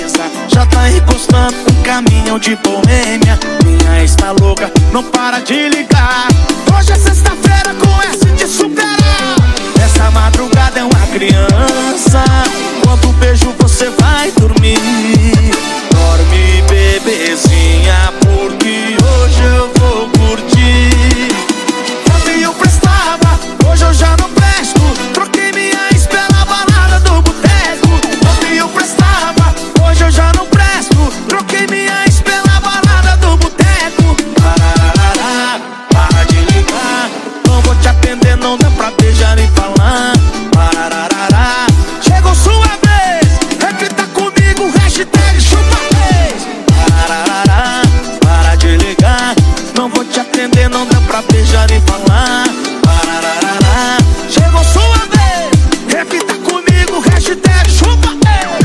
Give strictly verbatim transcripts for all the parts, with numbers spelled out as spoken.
mesa, já tá encostando um caminhão de boêmia. Minha ex tá louca, não para de ligar. Hoje é sexta-feira com S de superar. Essa madrugada é uma criança. Quando beijo você vai dormir. Dorme, bebezinha, porque hoje eu vou curtir. Ontem eu prestava, hoje eu já não presto. Troquei minha ex pela balada do boteco. Ontem eu prestava, hoje eu já não presto. Troquei minha ex pela balada do boteco. Pararará, para de ligar. Não vou te atender, não dá pra beijar nem falar. Pararará, chegou sua vez. Repita comigo, hashtag chupa vez. Pararará, para de ligar. Não vou te atender, não dá pra beijar nem falar. Pararará, chegou sua vez. Repita comigo, hashtag chupa vez.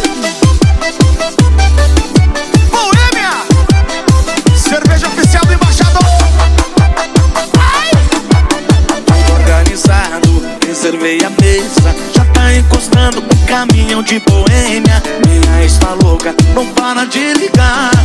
Boêmia, cerveja oficial do embaixador. Organizado, reservei a mesa, já tá encostando um caminhão de boêmia. Minha ex tá louca, não para de ligar.